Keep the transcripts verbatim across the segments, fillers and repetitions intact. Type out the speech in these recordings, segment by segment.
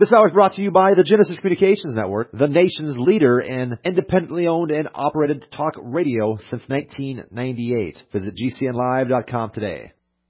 This hour is brought to you by the Genesis Communications Network, the nation's leader in independently owned and operated talk radio since nineteen ninety-eight. Visit G C N live dot com today.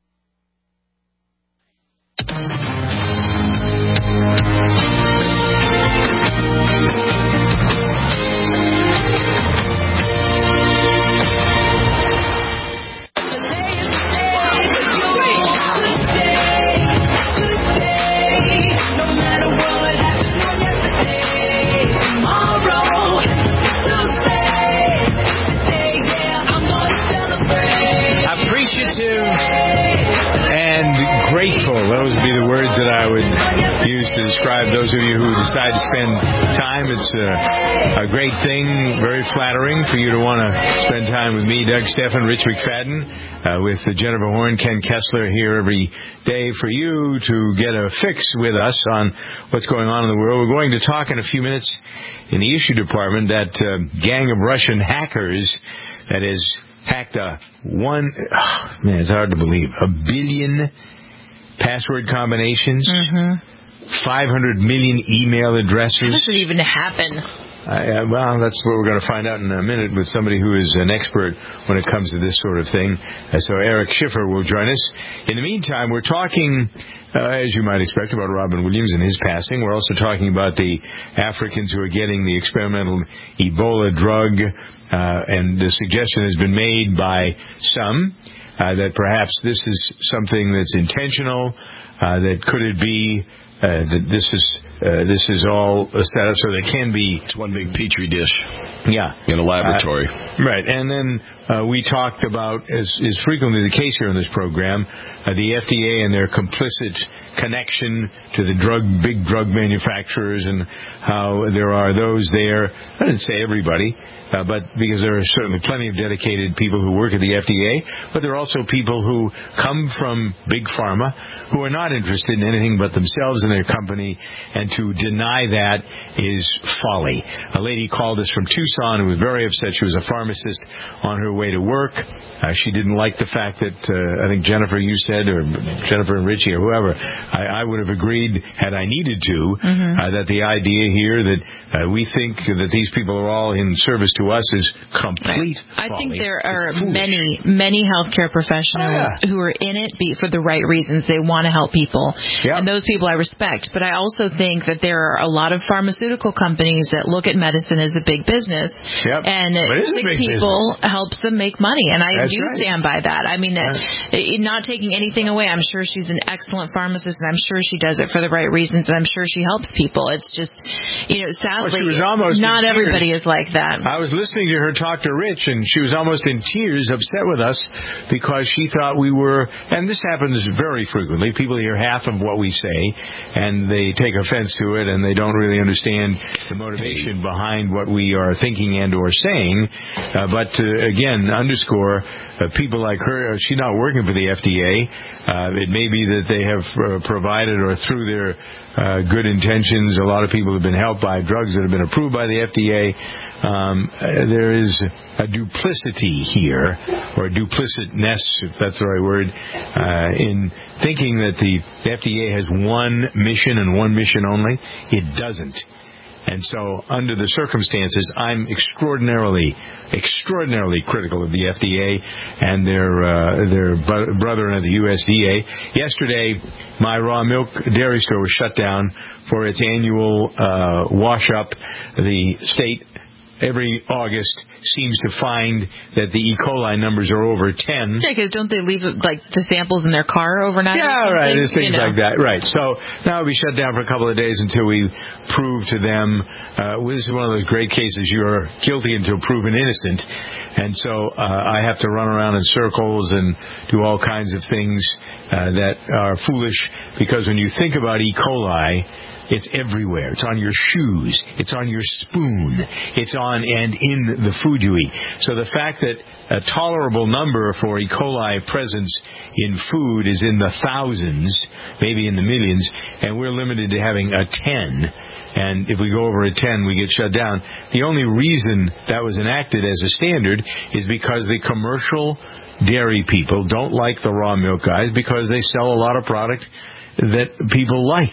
Grateful. Those would be the words that I would use to describe those of you who decide to spend time. It's a, a great thing, very flattering for you to want to spend time with me, Doug Stephan, Rich McFadden, uh, with Jennifer Horn, Ken Kessler here every day for you to get a fix with us on what's going on in the world. We're going to talk in a few minutes in the issue department that uh, gang of Russian hackers that has hacked a one, oh, man, it's hard to believe, a billion password combinations, mm-hmm. five hundred million email addresses. How does it even happen? Uh, well, that's what we're going to find out in a minute with somebody who is an expert when it comes to this sort of thing. Uh, so Eric Schiffer will join us. In the meantime, we're talking, uh, as you might expect, about Robin Williams and his passing. We're also talking about the Africans who are getting the experimental Ebola drug, uh, and the suggestion has been made by some uh, that perhaps this is something that's intentional, uh, that could it be uh, that this is Uh, this is all set up so there can be... It's one big petri dish. Yeah. In a laboratory. Uh, right. And then uh, we talked about, as is frequently the case here in this program, uh, the F D A and their complicit connection to the drug, big drug manufacturers, and how there are those there. I didn't say everybody. Uh, but because there are certainly plenty of dedicated people who work at the F D A, but there are also people who come from big pharma who are not interested in anything but themselves and their company, and to deny that is folly. A lady called us from Tucson who was very upset. She was a pharmacist on her way to work. Uh, she didn't like the fact that, uh, I think Jennifer, you said, or Jennifer and Richie or whoever, I, I would have agreed had I needed to, mm-hmm. uh, that the idea here that uh, we think that these people are all in service to us is complete folly. I think there are many, many healthcare professionals oh, yeah. who are in it for the right reasons. They want to help people. Yep. And those people I respect. But I also think that there are a lot of pharmaceutical companies that look at medicine as a big business. Yep. And sick people business. helps them make money. And I That's do right. stand by that. I mean, right. not taking anything away. I'm sure she's an excellent pharmacist, and I'm sure she does it for the right reasons, and I'm sure she helps people. It's just, you know, sadly, well, not everybody is like that. I was listening to her talk to Rich, and she was almost in tears, upset with us, because she thought we were, and this happens very frequently, people hear half of what we say, and they take offense to it, and they don't really understand the motivation behind what we are thinking and or saying. Uh, but, uh, again, underscore, uh, people like her, uh, she's not working for the F D A. Uh, it may be that they have uh, provided, or through their uh, good intentions, a lot of people have been helped by drugs that have been approved by the F D A. Um, uh, there is a duplicity here, or duplicitness, if that's the right word, uh, in thinking that the F D A has one mission and one mission only. It doesn't. And so, under the circumstances, I'm extraordinarily, extraordinarily critical of the F D A and their uh, their bu- brethren at the U S D A. Yesterday, my raw milk dairy store was shut down for its annual uh, wash-up. The state, every August, seems to find that the E. coli numbers are over ten. Yeah, because don't they leave, like, the samples in their car overnight? Yeah, right. There's things you know. like that. Right. So now it'll be shut down for a couple of days until we prove to them, uh, well, this is one of those great cases, you're guilty until proven innocent. And so uh, I have to run around in circles and do all kinds of things uh, that are foolish, because when you think about E. coli, it's everywhere. It's on your shoes. It's on your spoon. It's on and in the food you eat. So the fact that a tolerable number for E. coli presence in food is in the thousands, maybe in the millions, and we're limited to having a ten, and if we go over a ten, we get shut down. The only reason that was enacted as a standard is because the commercial dairy people don't like the raw milk guys, because they sell a lot of product that people like.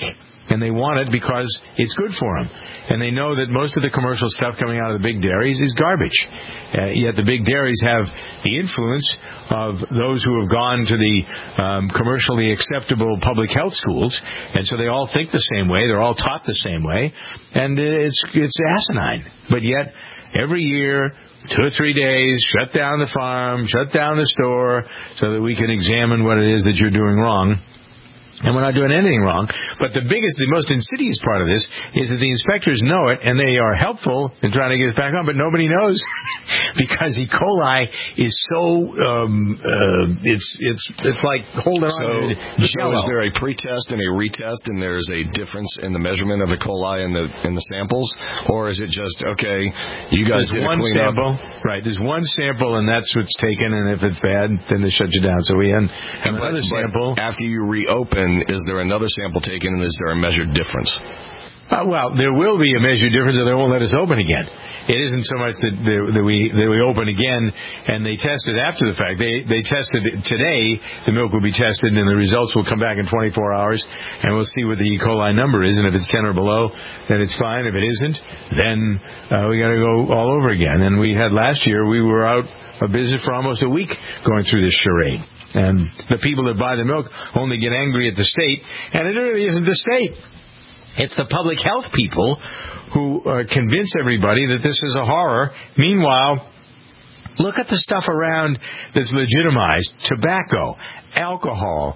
and they want it because it's good for them. And they know that most of the commercial stuff coming out of the big dairies is garbage. Uh, yet the big dairies have the influence of those who have gone to the um, commercially acceptable public health schools, and so they all think the same way. They're all taught the same way, and it's it's asinine. But yet, every year, two or three days, shut down the farm, shut down the store, so that we can examine what it is that you're doing wrong. And we're not doing anything wrong. But the biggest, the most insidious part of this is that the inspectors know it, and they are helpful in trying to get it back on, but nobody knows because E. coli is so, um, uh, it's it's it's like holding so, on to jello. So is there a pretest and a retest, and there's a difference in the measurement of the coli in the in the samples? Or is it just, okay, you guys there's did one a cleanup? sample, right, there's one sample, and that's what's taken, and if it's bad, then they shut you down. So we had another but, sample. But after you reopen, is there another sample taken, and is there a measured difference? Uh, well, there will be a measured difference, or they won't let us open again. It isn't so much that, that we that we open again and they test it after the fact. They they tested it today. The milk will be tested, and the results will come back in twenty-four hours, and we'll see what the E. coli number is. And if it's ten or below, then it's fine. If it isn't, then uh, we got to go all over again. And we had last year, we were out of business for almost a week going through this charade. And the people that buy the milk only get angry at the state, and it really isn't the state. It's the public health people who uh, convince everybody that this is a horror. Meanwhile, look at the stuff around that's legitimized. Tobacco, alcohol,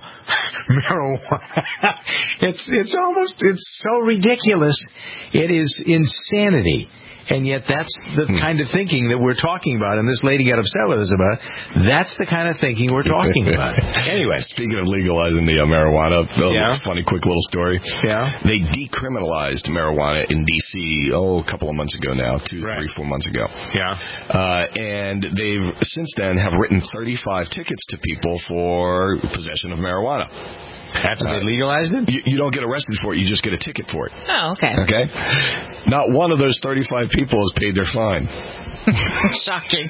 marijuana. It's, it's almost, it's so ridiculous. It is insanity. And yet that's the hmm. kind of thinking that we're talking about, and this lady got upset with us about it. That's the kind of thinking we're talking about. Anyway. Speaking of legalizing the uh, marijuana, oh, yeah. funny quick little story. Yeah. They decriminalized marijuana in D C, oh, a couple of months ago now, two, right. three, four months ago. Yeah. Uh, and they've since then have written thirty-five tickets to people for possession of marijuana. After uh, they legalized it? You, you don't get arrested for it. You just get a ticket for it. Oh, okay. Okay? Not one of those thirty-five people has paid their fine. Shocking.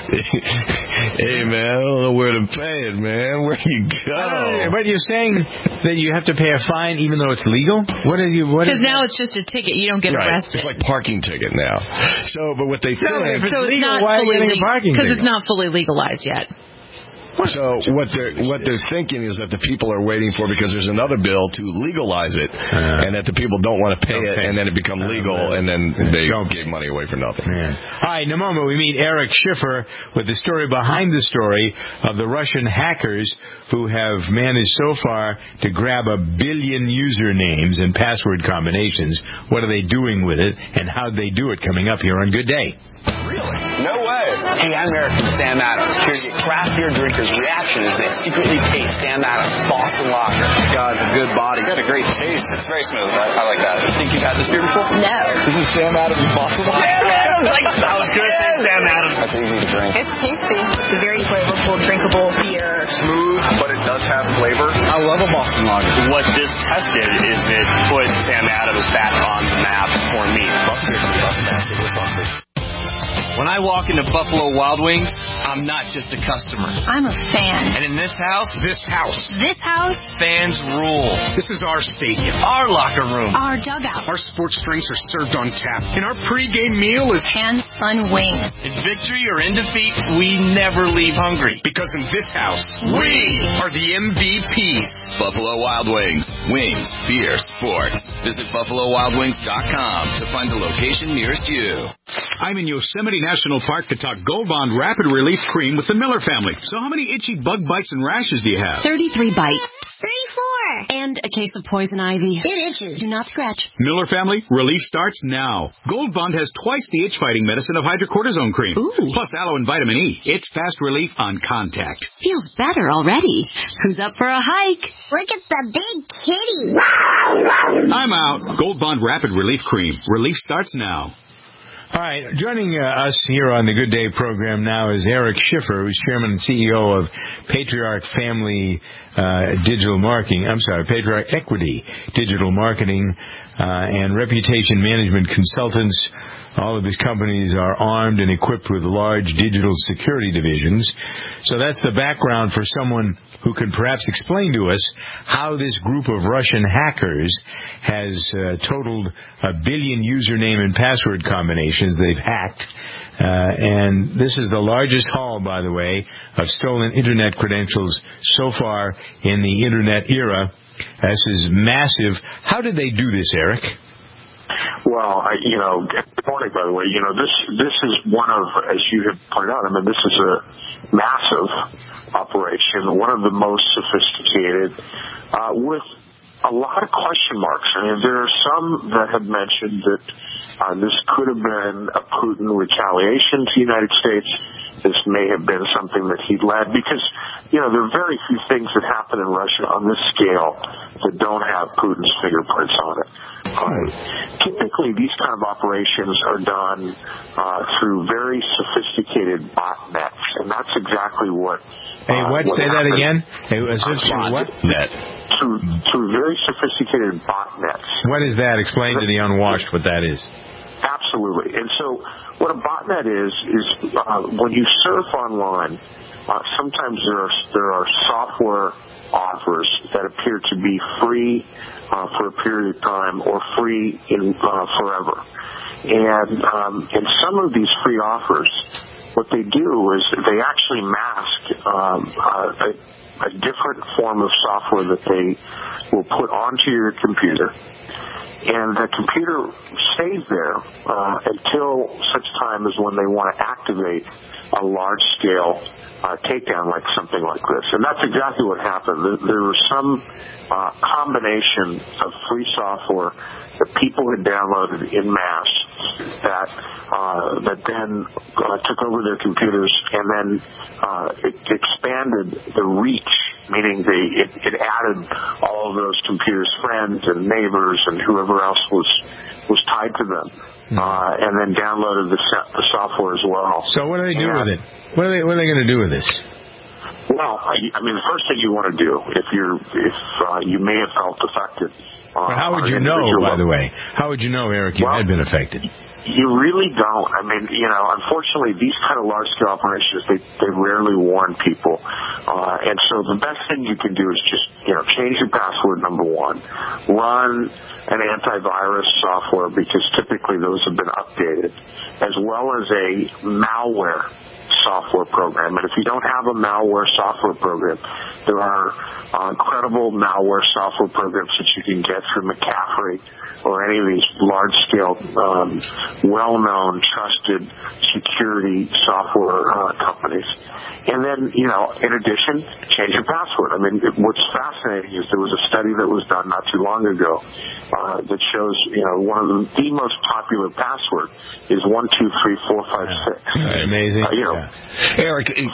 Hey, man, I don't know where to pay it, man. Where do you go? But you're saying that you have to pay a fine even though it's legal? What are you? Because now that? It's just a ticket. You don't get right. arrested. It's like parking ticket now. So, but what they no, think... if it's so legal, it's not why are you getting le- a parking ticket? Because it's not fully legalized yet. So what they're what they're thinking is that the people are waiting for, because there's another bill to legalize it, uh, and that the people don't want to pay it, and then it becomes legal, uh, and then they don't give money away for nothing. Yeah. All right, in a moment we meet Eric Schiffer with the story behind the story of the Russian hackers who have managed so far to grab a billion usernames and password combinations. What are they doing with it, and how do they do it? Coming up here on Good Day. Really? No way. Hey, I'm Eric from Sam Adams. Here to get craft beer drinkers' reaction as they secretly taste Sam Adams Boston Lager. God, it's a good body. It's got a great taste. It's very smooth. I, I like that. You think you've had this beer before? No. This is Sam Adams Boston Lager. Sam Adams! Like, that was good. Yeah. Sam Adams. That's easy to drink. It's tasty. It's a very flavorful, drinkable beer. Smooth, but it does have flavor. I love a Boston Lager. What this tested is it put Sam Adams back on the map for me. Boston beer comes off the basket with Boston. When I walk into Buffalo Wild Wings, I'm not just a customer. I'm a fan. And in this house, this house, This house, fans rule. This is our stadium, our locker room, our dugout, our sports drinks are served on tap, and our pregame meal is Hands Fun Wings. in victory or in defeat, we never leave hungry. Because in this house, we are the M V Ps. Buffalo Wild Wings. Wings, beer, sports. Visit buffalo wild wings dot com to find the location nearest you. I'm in Yosemite National Park to talk Gold Bond Rapid Relief Cream with the Miller family. So how many itchy bug bites and rashes do you have? thirty-three bites. thirty-four. And a case of poison ivy. It itches. Do not scratch. Miller family, relief starts now. Gold Bond has twice the itch-fighting medicine of hydrocortisone cream. Ooh. Plus aloe and vitamin E. It's fast relief on contact. Feels better already. Who's up for a hike? Look at the big kitty. I'm out. Gold Bond Rapid Relief Cream. Relief starts now. All right, joining uh, us here on the Good Day program now is Eric Schiffer, who's chairman and C E O of Patriarch Family uh, Digital Marketing. I'm sorry, Patriarch Equity Digital Marketing uh, and Reputation Management Consultants. All of his companies are armed and equipped with large digital security divisions. So that's the background for someone who could perhaps explain to us how this group of Russian hackers has uh, totaled a billion username and password combinations they've hacked. Uh, and this is the largest haul, by the way, of stolen Internet credentials so far in the Internet era. This is massive. How did they do this, Eric? Well, I, you know, good morning, by the way. You know, this this is one of, as you have pointed out, I mean, this is a massive operation, one of the most sophisticated, uh, with a lot of question marks. I mean, there are some that have mentioned that uh, this could have been a Putin retaliation to the United States. This may have been something that he led because, you know, there are very few things that happen in Russia on this scale that don't have Putin's fingerprints on it. Uh, typically, these kind of operations are done uh, through very sophisticated botnets, and that's exactly what. Hey, what? Uh, what Say that again. Hey, was it uh, what? Net. Through through very sophisticated botnets. What is that? Explain to the unwashed what that is. Absolutely. And so what a botnet is, is uh, when you surf online, uh, sometimes there are, there are software offers that appear to be free uh, for a period of time or free in uh, forever. And um, in some of these free offers, what they do is they actually mask um, uh, a, a different form of software that they will put onto your computer. And the computer stays there uh, until such time as when they want to activate a large-scale uh, takedown like something like this. And that's exactly what happened. There, there was some uh, combination of free software that people had downloaded en masse that uh, that then uh, took over their computers, and then uh, it expanded the reach, meaning they, it, it added all of those computers' friends and neighbors and whoever else was was tied to them, mm-hmm. uh, and then downloaded the, the software as well. So what do they do and, with it? What are they What are they going to do with this? Well, I, I mean, the first thing you want to do, if you're if uh, you may have felt affected. Uh, well, how would you know, by the way? How would you know, Eric, you well, had been affected? You really don't. I mean, you know, unfortunately, these kind of large-scale operations, they, they rarely warn people. Uh, and so the best thing you can do is just, you know, change your password, number one. Run an antivirus software, because typically those have been updated, as well as a malware software program. And if you don't have a malware software program, there are uh, incredible malware software programs that you can get through McCaffrey or any of these large-scale, um, well-known, trusted security software uh, companies. And then, you know, in addition, change your password. I mean, what's fascinating is there was a study that was done not too long ago uh, that shows, you know, one of the, the most popular password is one two three four five six. Amazing. Uh, you know, yeah. Eric, if,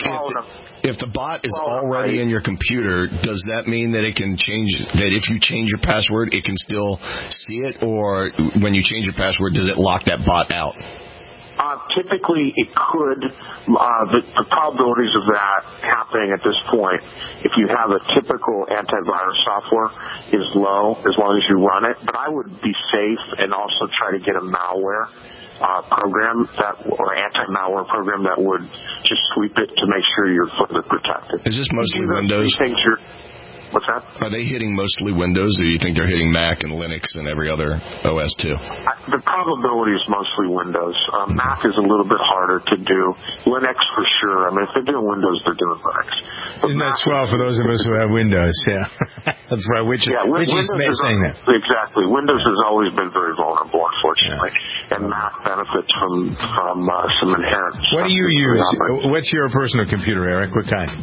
if the bot is already in your computer, does that mean that it can change, that if you change your password, it can still see it? Or when you change your password, does it lock that bot out? Uh, typically, it could. Uh, the, the probabilities of that happening at this point, if you have a typical antivirus software, is low as long as you run it. But I would be safe and also try to get a malware uh, program that, or anti-malware program that would just sweep it to make sure you're further protected. Is this mostly Windows? Things you're, What's that? Are they hitting mostly Windows, or do you think they're hitting Mac and Linux and every other O S too? The probability is mostly Windows. Um, Mac is a little bit harder to do. Linux for sure. I mean, if they're doing Windows, they're doing Linux. But Isn't Mac that swell for those of us who have Windows? Yeah. That's right. Which, yeah, which Windows is saying that. Exactly. Windows has always been very vulnerable, unfortunately. Yeah. And Mac benefits from, from uh, some inherent What do you use? What's your personal computer, Eric? What kind?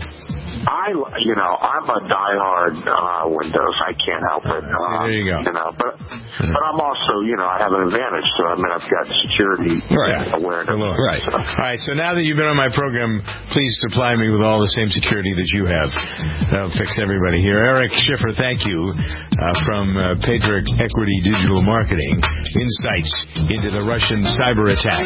I, you know, I'm a diehard uh, Windows. I can't help it. Uh, See, there you go. You know, but but I'm also, you know, I have an advantage. So I mean, I've got security right. awareness. Right. So. All right. So now that you've been on my program, please supply me with all the same security that you have. That'll fix everybody here. Eric Schiffer, thank you uh, from uh, Patriot Equity Digital Marketing. Insights into the Russian cyber attack.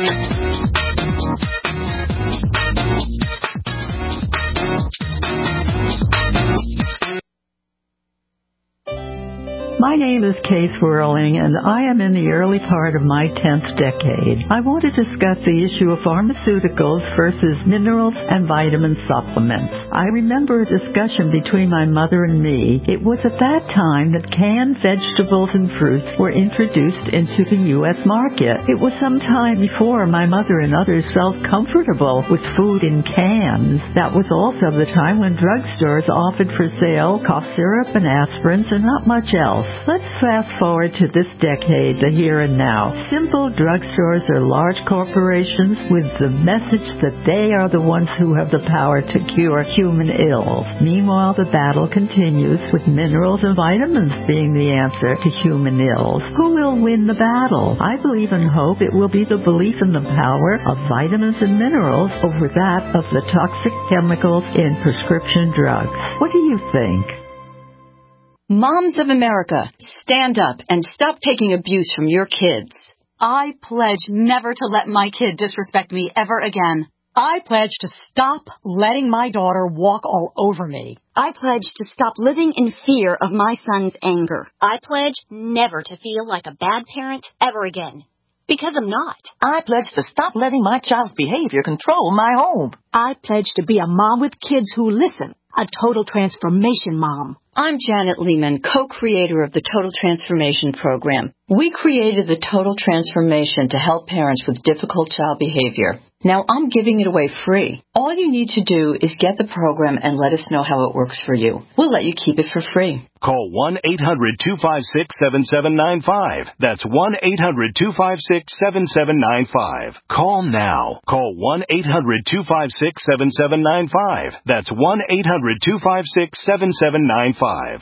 My name is Kay Swirling, and I am in the early part of my tenth decade. I want to discuss the issue of pharmaceuticals versus minerals and vitamin supplements. I remember a discussion between my mother and me. It was at that time that canned vegetables and fruits were introduced into the U S market. It was some time before my mother and others felt comfortable with food in cans. That was also the time when drugstores offered for sale cough syrup and aspirins and not much else. Let's fast forward to this decade, the here and now. Simple drugstores are large corporations with the message that they are the ones who have the power to cure human ills. Meanwhile, the battle continues with minerals and vitamins being the answer to human ills. Who will win the battle? I believe and hope it will be the belief in the power of vitamins and minerals over that of the toxic chemicals in prescription drugs. What do you think? Moms of America, stand up and stop taking abuse from your kids. I pledge never to let my kid disrespect me ever again. I pledge to stop letting my daughter walk all over me. I pledge to stop living in fear of my son's anger. I pledge never to feel like a bad parent ever again. Because I'm not. I pledge to stop letting my child's behavior control my home. I pledge to be a mom with kids who listen. A total transformation mom. I'm Janet Lehman, co-creator of the Total Transformation Program. We created the Total Transformation to help parents with difficult child behavior. Now I'm giving it away free. All you need to do is get the program and let us know how it works for you. We'll let you keep it for free. Call one eight hundred two five six seven seven nine five. That's one eight hundred two five six seven seven nine five. Call now. Call one eight hundred two five six seven seven nine five. That's one eight hundred two five six seven seven nine five.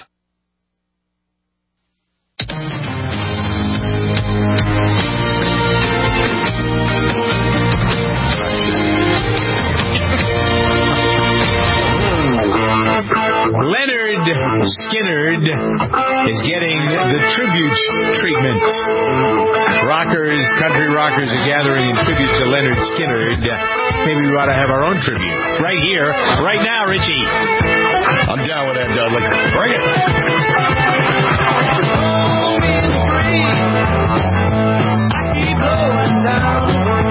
Leonard Skinnard is getting the tribute treatment. Rockers, country rockers are gathering in tribute to Leonard Skinnard. Maybe we ought to have our own tribute. Right here, right now, Richie. I'm down with that, Dudley. Bring it. I keep going down.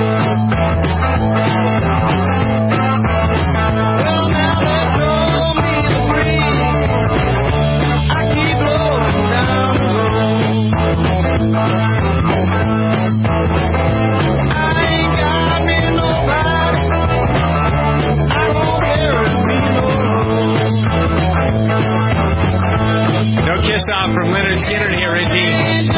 Kiss off from Leonard Skinnard here, Richie.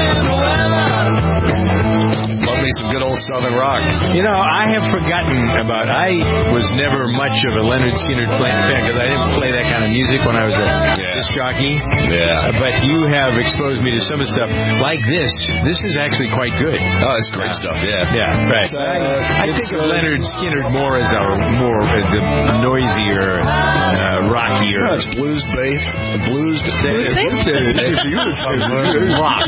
Love me some good old Southern rock. You know, I have forgotten about, I was never much of a Leonard Skinnard fan because I didn't play that kind of music when I was a yeah. disc jockey. Yeah. Uh, but you have exposed me to some of the stuff like this. This is actually quite good. Oh, it's great yeah. stuff, yeah. Yeah, right. Uh, I, I think of uh, Leonard Skinnard more as a more as a noisier, uh, rockier. No, it's blues based. Blues Blues based? Rock.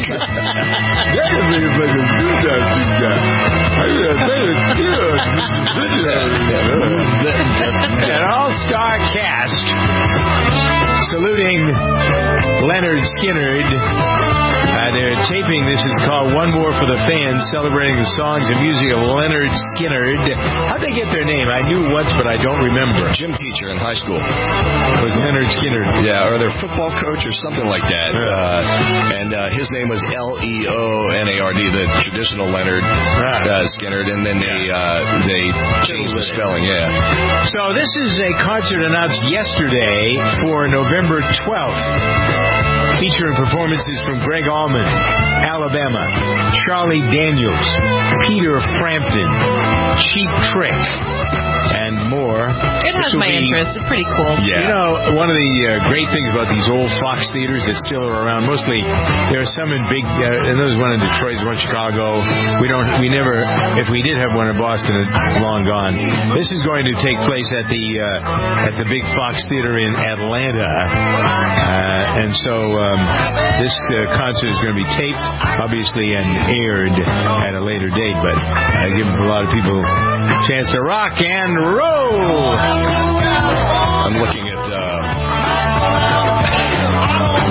An all-star cast saluting Leonard Skinnard. Uh, they're taping, this is called One More for the Fans, celebrating the songs and music of Leonard Skinnard. How'd they get their name? I knew once, but I don't remember. Gym teacher in high school. Was Leonard Skinnard. Yeah, or their football coach or something like that. Yeah. Uh, and uh, his name was L E O N A R D, the traditional Leonard uh, Skinnard, and then they uh, they changed the spelling, yeah. So this is a concert announced yesterday for November twelfth. Featuring performances from Greg Allman, Alabama, Charlie Daniels, Peter Frampton, Cheap Trick, and more. It has my be, interest. It's pretty cool. Yeah. You know, one of the uh, great things about these old Fox theaters that still are around, mostly there are some in big, uh, and there's one in Detroit, there's one in Chicago. We don't, we never, if we did have one in Boston, it's long gone. This is going to take place at the uh, at the big Fox Theater in Atlanta, uh, and so um, this uh, concert is going to be taped, obviously, and aired at a later date, but uh, give a lot of people a chance to rock and roll. I'm looking at uh,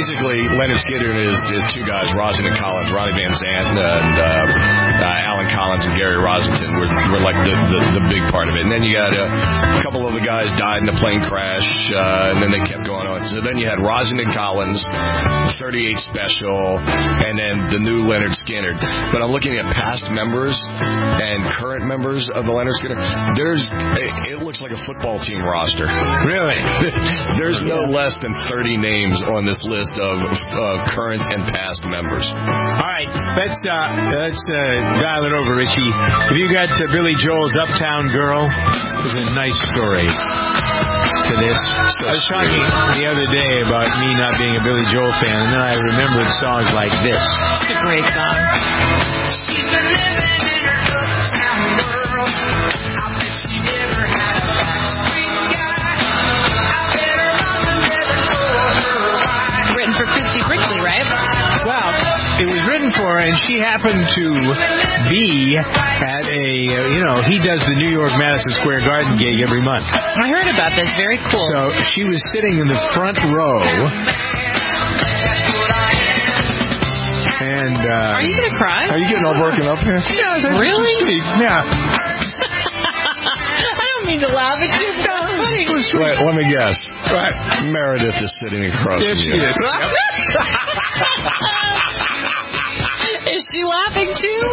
basically, Leonard Skinner is, is two guys, Rosington Collins, Ronnie Van Zant, and uh, uh, Alan Collins and Gary Rosington were, were like the, the, the big part of it. And then you got uh, a couple of the guys died in a plane crash, uh, and then they kept going on. So then you had Rosington Collins, thirty-eight Special, and then the new Leonard Skinner. But I'm looking at past members and current members of the Leonard Skinner. There's, it, it looks like a football team roster. Really? There's no less than thirty names on this list of, of current and past members. All right, let's uh, let's uh, dial it over, Richie. Have you got uh, Billy Joel's Uptown Girl? There's a nice story to this. So I was talking the other day about me not being a Billy Joel fan, and then I remembered songs like this. It's a great song. She's been living in her uptown world. I bet she never had a backstreet guy. I bet her mama never told her why. Written for Christy Brinkley, right? Well, it was written for her, and she happened to be at a, uh, you know, he does the New York Madison Square Garden gig every month. I heard about this. Very cool. So she was sitting in the front row. And, uh... Are you going to cry? Are you getting all broken up here? Yeah. Really? Yeah. I don't mean to laugh at you. It's not funny. Wait, let me guess. Right. Meredith is sitting across Yes, from she you. is. Is she laughing too?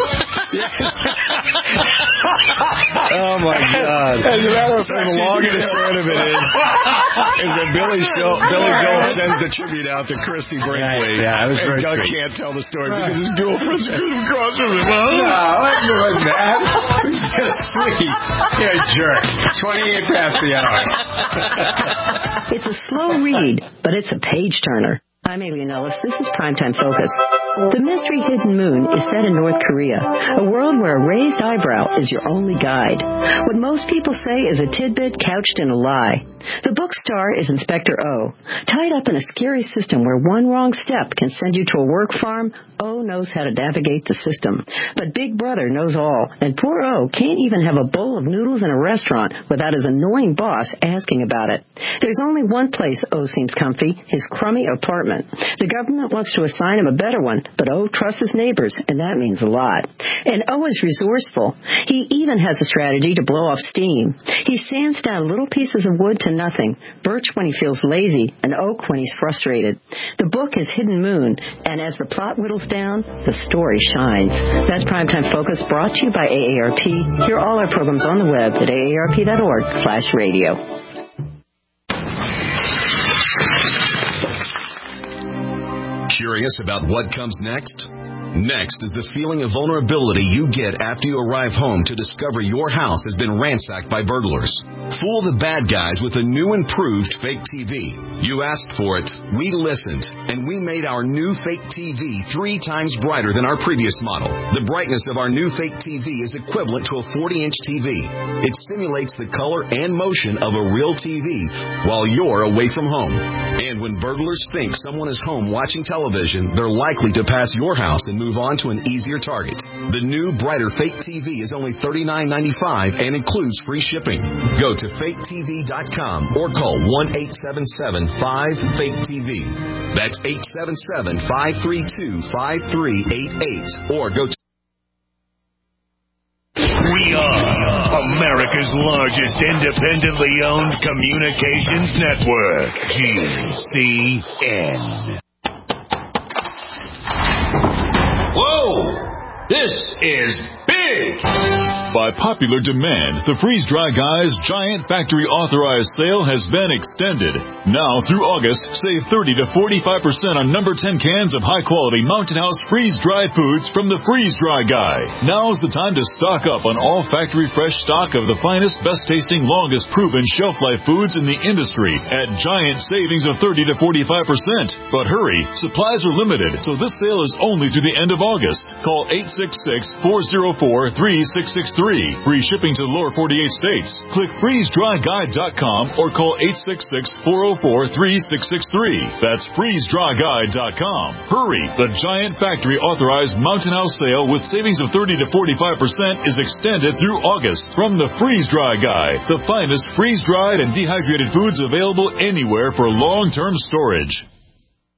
Oh my God! As a matter of So fact, the long and the short of it is, is that Billy Joel, Billy Joel sends the tribute out to Christy Brinkley. Yeah, it was and very Doug sweet. can't tell the story because his girlfriend's sitting across from him. Well, No, it wasn't that. It was just sweet. You're a jerk. twenty-eight past the hour. It's a slow read, but it's a page turner. I'm Alien Ellis. This is Primetime Focus. The Mystery Hidden Moon is set in North Korea, a world where a raised eyebrow is your only guide. What most people say is a tidbit couched in a lie. The book star is Inspector O. Tied up in a scary system where one wrong step can send you to a work farm, O knows how to navigate the system. But Big Brother knows all, and poor O can't even have a bowl of noodles in a restaurant without his annoying boss asking about it. There's only one place O seems comfy, his crummy apartment. The government wants to assign him a better one, but O trusts his neighbors, and that means a lot. And O is resourceful. He even has a strategy to blow off steam. He sands down little pieces of wood to nothing, birch when he feels lazy, and oak when he's frustrated. The book is Hidden Moon, and as the plot whittles down, the story shines. That's Primetime Focus, brought to you by A A R P. Hear all our programs on the web at A A R P dot org slash radio. Curious about what comes next? Next is the feeling of vulnerability you get after you arrive home to discover your house has been ransacked by burglars. Fool the bad guys with a new improved fake T V. You asked for it, we listened, and we made our new fake T V three times brighter than our previous model. The brightness of our new fake T V is equivalent to a forty-inch T V. It simulates the color and motion of a real T V while you're away from home. And when burglars think someone is home watching television, they're likely to pass your house and move on to an easier target. The new, brighter fake T V is only thirty-nine ninety-five and includes free shipping. Go to fake T V dot com or call one eight seven seven five fake T V. That's eight seven seven, five three two, five three eight eight. Or go to We are America's largest independently owned communications network, G C N. Whoa! This is big! By popular demand, the Freeze Dry Guys Giant Factory Authorized Sale has been extended. Now through August, save thirty to forty-five percent on number ten cans of high-quality Mountain House freeze-dried foods from the Freeze Dry Guy. Now's the time to stock up on all factory fresh stock of the finest, best-tasting, longest-proven shelf-life foods in the industry at giant savings of thirty to forty-five percent. But hurry, supplies are limited, so this sale is only through the end of August. Call eight six six, four oh four, three six six three. Free shipping to the lower forty-eight states. Click freeze dry guide dot com or call eight six six, four oh four, three six six three. That's freeze dry guide dot com. Hurry! The Giant Factory Authorized Mountain House Sale with savings of thirty to forty-five percent is extended through August from the Freeze Dry Guy, the finest freeze-dried and dehydrated foods available anywhere for long-term storage.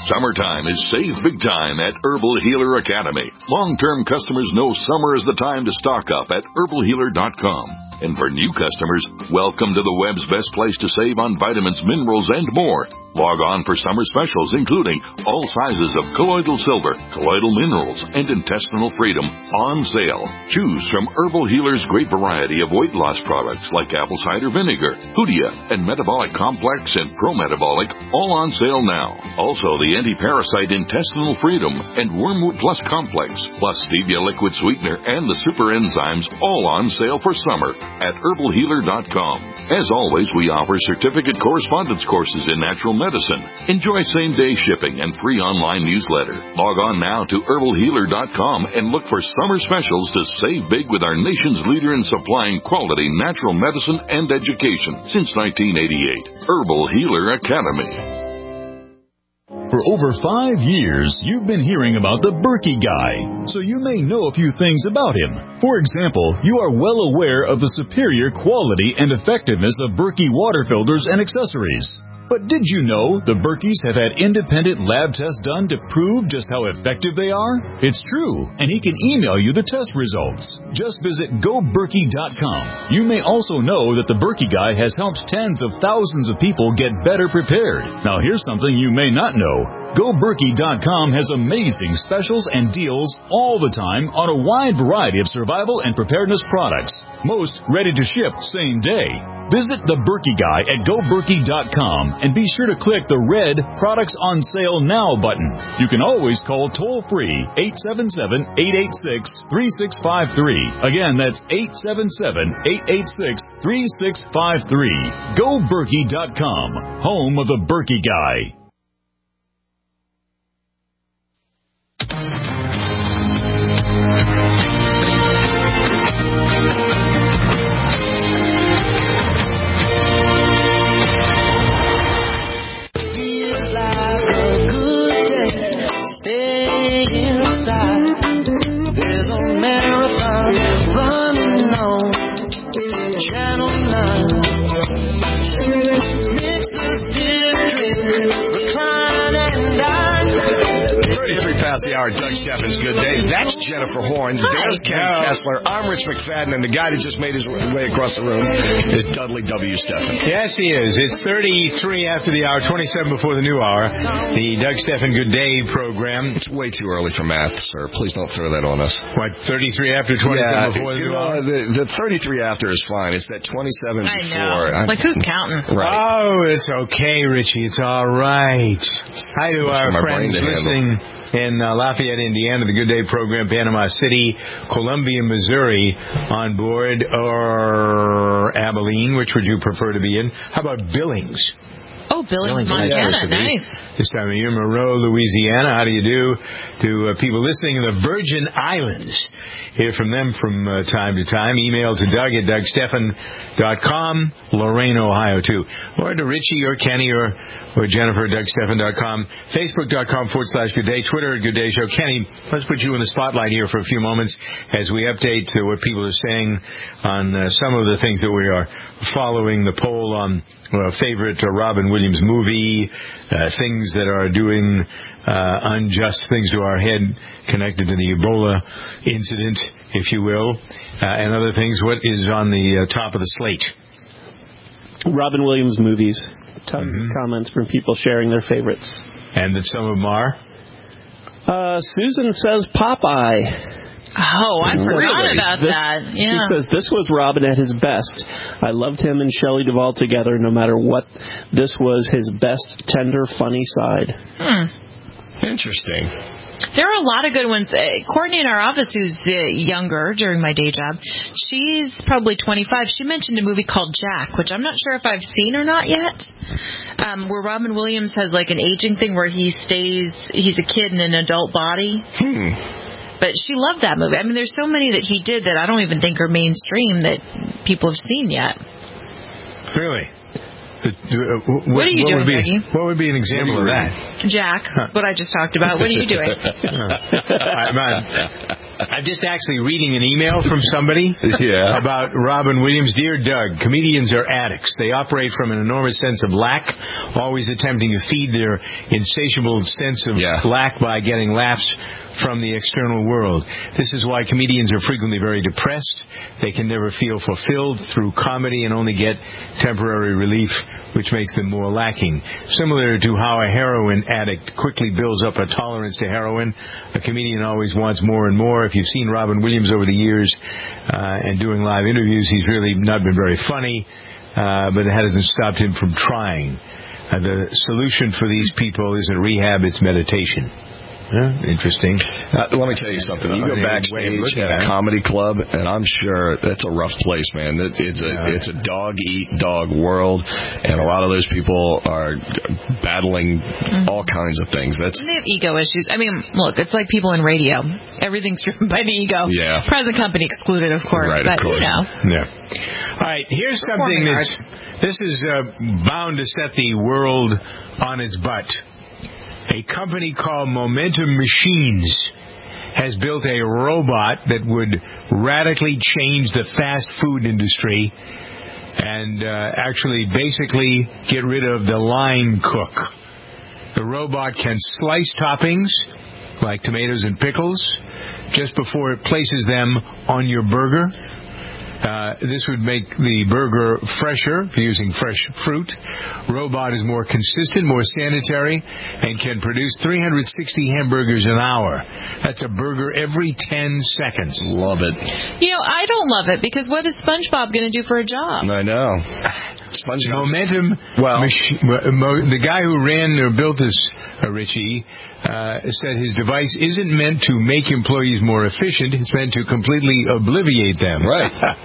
Summertime is save big time at Herbal Healer Academy. Long-term customers know summer is the time to stock up at herbal healer dot com. And for new customers, welcome to the web's best place to save on vitamins, minerals, and more. Log on for summer specials, including all sizes of colloidal silver, colloidal minerals, and intestinal freedom on sale. Choose from Herbal Healer's great variety of weight loss products like apple cider vinegar, Hoodia, and Metabolic Complex and Pro-Metabolic, all on sale now. Also, the anti-parasite intestinal freedom and Wormwood Plus Complex, plus stevia liquid sweetener and the super enzymes, all on sale for summer at herbal healer dot com. As always, we offer certificate correspondence courses in natural medicine. Enjoy same-day shipping and free online newsletter. Log on now to herbal healer dot com and look for summer specials to save big with our nation's leader in supplying quality natural medicine and education since nineteen eighty-eight. Herbal Healer Academy. For over five years, you've been hearing about the Berkey Guy, so you may know a few things about him. For example, you are well aware of the superior quality and effectiveness of Berkey water filters and accessories. But did you know the Berkeys have had independent lab tests done to prove just how effective they are? It's true, and he can email you the test results. Just visit go berkey dot com. You may also know that the Berkey Guy has helped tens of thousands of people get better prepared. Now here's something you may not know. go berkey dot com has amazing specials and deals all the time on a wide variety of survival and preparedness products. Most ready to ship same day. Visit the Berkey Guy at go berkey dot com and be sure to click the red Products on Sale Now button. You can always call toll-free eight seven seven, eight eight six, three six five three. Again, that's eight seven seven, eight eight six, three six five three. go berkey dot com, home of the Berkey Guy. The hour, Doug Steffens, good day. That's Jennifer Horn. There's Ken Kessler. I'm Rich McFadden, and the guy that just made his way across the room is Dudley W. Steffen. Yes, he is. It's thirty-three after the hour, twenty-seven before the new hour. The Doug Steffen Good Day program. It's way too early for math, sir. Please don't throw that on us. What, thirty-three after, twenty-seven yeah, before the new know, hour? The, the thirty-three after is fine. It's that twenty-seven I before. know. Like, who's counting? Right. Oh, it's okay, Richie. It's all right. Hi to our friends listening in uh, Lafayette, Indiana, the Good Day program, Panama City, Columbia, Missouri, on board, or Abilene. Which would you prefer to be in? How about Billings? Oh, Billings, Billings Montana. Nice. This time of year, Monroe, Louisiana. How do you do to uh, people listening in the Virgin Islands? Hear from them from uh, time to time. Email to Doug at doug steffen dot com, Lorain, Ohio, too. Or to Richie or Kenny or, or Jennifer at doug steffen dot com, facebook dot com forward slash Good Day, Twitter at Good Day Show. Kenny, let's put you in the spotlight here for a few moments as we update to what people are saying on uh, some of the things that we are following. The poll on uh, favorite uh, Robin Williams movie, uh, things that are doing uh, unjust things to our head connected to the Ebola incident, if you will, uh, and other things. What is on the uh, top of the slate? Robin Williams movies. Tons mm-hmm. of comments from people sharing their favorites. And that some of them are? Uh, Susan says Popeye. Oh, I forgot really? about this, that. Yeah. She says, this was Robin at his best. I loved him and Shelley Duvall together no matter what. This was his best, tender, funny side. Hmm. Interesting. There are a lot of good ones. Uh, Courtney in our office, who's uh, younger during my day job, she's probably twenty-five. She mentioned a movie called Jack, which I'm not sure if I've seen or not yet, um, where Robin Williams has like an aging thing where he stays, he's a kid in an adult body. Hmm. But she loved that movie. I mean, there's so many that he did that I don't even think are mainstream that people have seen yet. Really? The, uh, what, what are you what doing, would be, Maggie? What would be an example of that? Jack, huh. what I just talked about. What are you doing? I'm, I'm just actually reading an email from somebody yeah. about Robin Williams. Dear Doug, comedians are addicts. They operate from an enormous sense of lack, always attempting to feed their insatiable sense of yeah. lack by getting laughs from the external world. This is why comedians are frequently very depressed. They can never feel fulfilled through comedy and only get temporary relief, which makes them more lacking. Similar to how a heroin addict quickly builds up a tolerance to heroin, a comedian always wants more and more. If you've seen Robin Williams over the years uh, and doing live interviews, he's really not been very funny, uh, but it hasn't stopped him from trying. Uh, the solution for these people isn't rehab, it's meditation. Huh? Interesting. Uh, let me tell you something. You go backstage at a comedy club, and I'm sure that's a rough place, man. It's, it's a yeah. it's a dog-eat-dog world, and a lot of those people are battling mm-hmm. all kinds of things. That's They have ego issues. I mean, look, it's like people in radio. Everything's driven by the ego. Yeah. Present company excluded, of course. Right, but, of course. You know. Yeah. All right, here's something that's... This is uh, bound to set the world on its butt. A company called Momentum Machines has built a robot that would radically change the fast food industry and uh, actually basically get rid of the line cook. The robot can slice toppings like tomatoes and pickles just before it places them on your burger. Uh, this would make the burger fresher using fresh fruit. Robot is more consistent, more sanitary, and can produce three hundred sixty hamburgers an hour. That's a burger every ten seconds. Love it. You know, I don't love it because what is SpongeBob going to do for a job? I know. SpongeBob. Momentum. Well, mach- mo- the guy who ran or built this, uh, Richie, Uh, said his device isn't meant to make employees more efficient. It's meant to completely obliviate them. Right.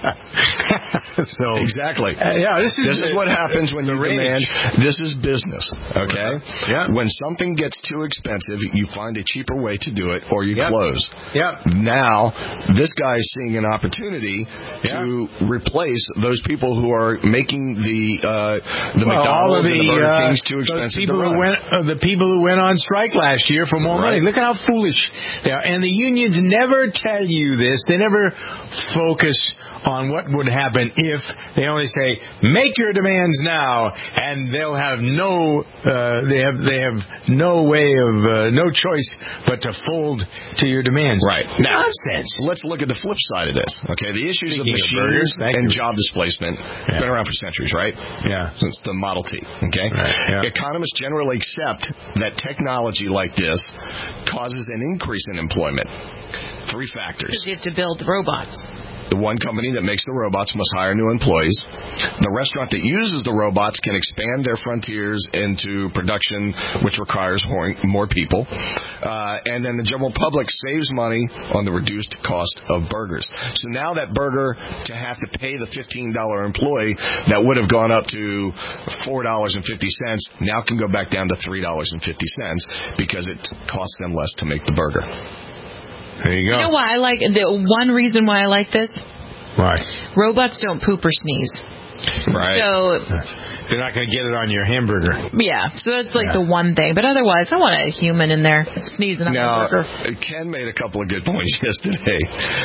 so exactly. Uh, yeah. This is, this is what happens when you demand. This is business. Okay. Yeah. When something gets too expensive, you find a cheaper way to do it, or you yep. close. Yep. Now, this guy is seeing an opportunity yeah. to replace those people who are making the uh, the well, McDonald's the, and the Burger uh, Kings too expensive people to run. Who went, uh, the people who went on strike last year for more right. money. Look at how foolish they are. And the unions never tell you this. They never focus on what would happen if. They only say, make your demands now, and they'll have no, uh, they have they have no way of, uh, no choice but to fold to your demands. Right. Now, nonsense. Let's look at the flip side of this. Okay, the issues Speaking of machines of burgers, and you. job displacement have yeah. been around for centuries, right? Yeah. Since the Model T. Okay. Right. Yeah. Economists generally accept that technology like this causes an increase in employment. Three factors. Because you have to build robots. The one company that makes the robots must hire new employees. The restaurant that uses the robots can expand their frontiers into production, which requires more people. Uh, and then the general public saves money on the reduced cost of burgers. So now that burger, to have to pay the fifteen dollars employee that would have gone up to four dollars and fifty cents, now can go back down to three dollars and fifty cents because it costs them less to make the burger. There you go. You know why I like the one reason why I like this? Why? Robots don't poop or sneeze. Right. So they're not going to get it on your hamburger. Yeah. So that's like yeah. the one thing. But otherwise, I want a human in there sneezing on now, my burger. Ken made a couple of good points yesterday.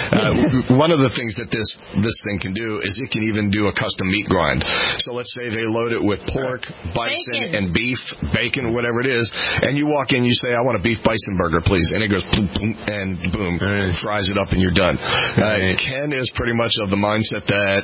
Uh, one of the things that this this thing can do is it can even do a custom meat grind. So let's say they load it with pork, bison, bacon. and beef, bacon, whatever it is, and you walk in, you say, I want a beef bison burger, please. And it goes boom, boom, and boom, right. fries it up, and you're done. Right. Uh, Ken is pretty much of the mindset that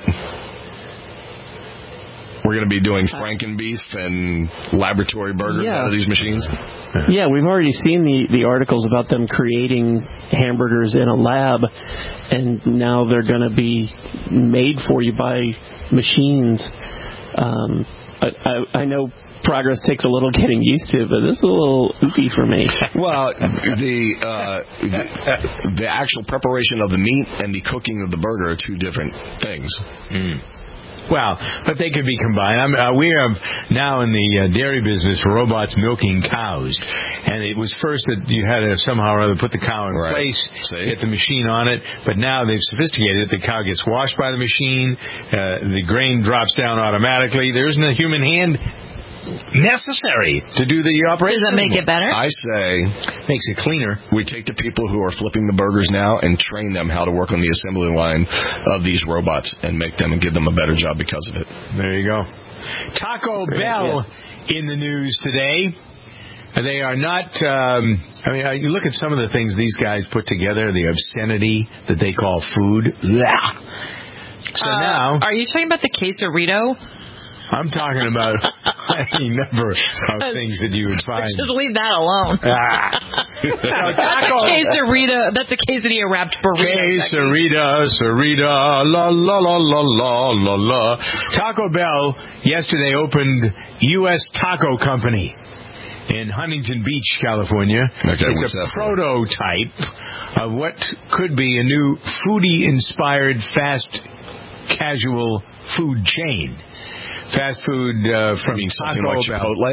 we're going to be doing Frankenbeef and laboratory burgers yeah. out of these machines? Yeah, we've already seen the, the articles about them creating hamburgers in a lab, and now they're going to be made for you by machines. Um, I, I, I know progress takes a little getting used to, but this is a little ooky for me. Well, the, uh, the the actual preparation of the meat and the cooking of the burger are two different things. Mm. Well, but they could be combined. I'm, uh, we have now in the uh, dairy business robots milking cows, and it was first that you had to somehow or other put the cow in right. place, See? get the machine on it, but now they've sophisticated it. The cow gets washed by the machine, uh, the grain drops down automatically. There isn't a human hand necessary to do the operation. Does that make it better? I say makes it cleaner. We take the people who are flipping the burgers now and train them how to work on the assembly line of these robots and make them and give them a better job because of it. There you go. Taco Bell in the news today. They are not, um, I mean, you look at some of the things these guys put together, the obscenity that they call food. Blah. So uh, now... Are you talking about the quesarito? I'm talking about any number of things that you would find. Just leave that alone. Ah. So that's a quesarito. That's a quesadilla wrapped burrito. Quesarita, sarita, la la la la la la la. Taco Bell yesterday opened U S Taco Company in Huntington Beach, California. Okay, it's a prototype of what could be a new foodie-inspired fast casual food chain. Fast food uh, from something Taco like Chipotle?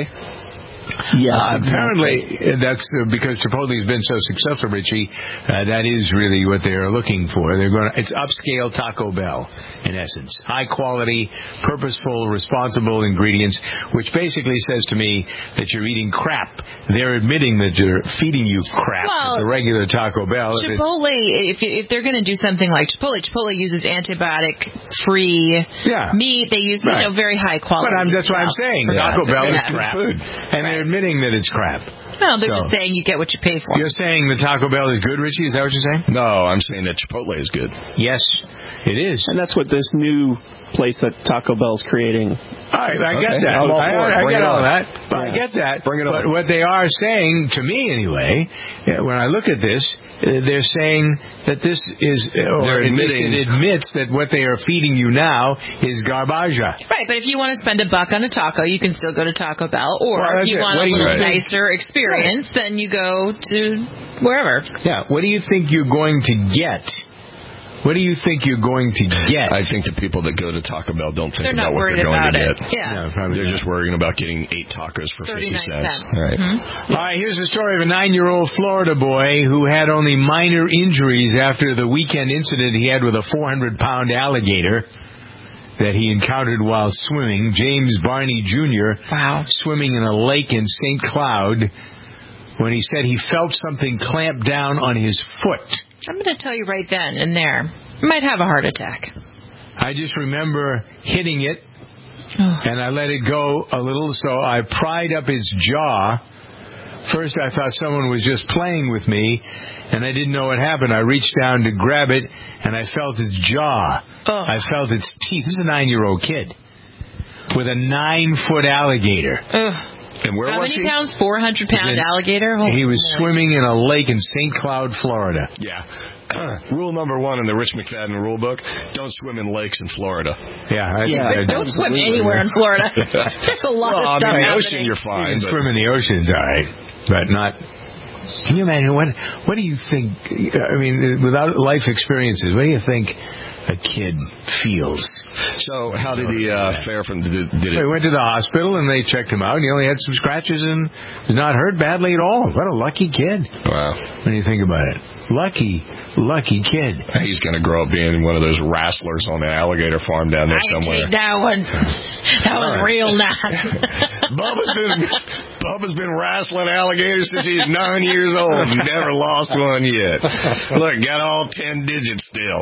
Yeah, uh, apparently that's uh, because Chipotle has been so successful, Richie. Uh, that is really what they're looking for. They're going. It's upscale Taco Bell, in essence, high quality, purposeful, responsible ingredients, which basically says to me that you're eating crap. They're admitting that you're feeding you crap well, at the regular Taco Bell. Chipotle, if, if they're going to do something like Chipotle, Chipotle uses antibiotic-free yeah. meat. They use right. you know very high quality. But I'm, that's what I'm saying. Yeah. Taco Bell is yeah. crap food, and they're admitting that it's crap. Well, they're so, just saying you get what you pay for. You're saying the Taco Bell is good, Richie? Is that what you're saying? No, I'm saying that Chipotle is good. Yes, it is. And that's what this new place that Taco Bell's creating. All right, I get okay. that. I'm all I, for it. I, I Bring get it all on. that. But yeah. I get that. Bring it but on. what they are saying, to me anyway, when I look at this, they're saying that this is, or they're admitting, it admits that what they are feeding you now is garbage. Right, but if you want to spend a buck on a taco, you can still go to Taco Bell. Or well, if you it. want what a little right. nicer experience, right. then you go to wherever. Yeah, what do you think you're going to get? What do you think you're going to get? I think the people that go to Taco Bell don't think they're about what they're going to it. get. Yeah. yeah they're not. just worrying about getting eight tacos for fifty cents. All right. Mm-hmm. All right, here's the story of a nine-year-old Florida boy who had only minor injuries after the weekend incident he had with a four hundred pound alligator that he encountered while swimming. James Barney Junior Wow. Swimming in a lake in Saint Cloud when he said he felt something clamp down on his foot. I'm going to tell you right then and there. Might have a heart attack. I just remember hitting it, oh. and I let it go a little, so I pried up its jaw. First, I thought someone was just playing with me, and I didn't know what happened. I reached down to grab it, and I felt its jaw. Oh. I felt its teeth. This is a nine-year-old kid with a nine-foot alligator. Ugh. And where How was many he? pounds? four hundred pound alligator? Oh, he was man. swimming in a lake in Saint Cloud, Florida. Yeah. Rule number one in the Rich McFadden rule book, don't swim in lakes in Florida. Yeah. I, yeah I, I, don't swim anywhere in Florida. There's a lot well, of stuff in the happening. ocean, you're fine. You can but... swim in the ocean's all right, but not... Can you imagine, what, what do you think, I mean, without life experiences, what do you think a kid feels? So how did he uh, fare from, did, did it? He went to the hospital and they checked him out, and he only had some scratches and was not hurt badly at all. What a lucky kid. Wow. When you think about it. Lucky, lucky kid. He's going to grow up being one of those wrestlers on the alligator farm down there I somewhere. Take that one. That was right. real nice. Bubba's been Bubba's been wrestling alligators since he's nine years old. Never lost one yet. Look, got all ten digits still.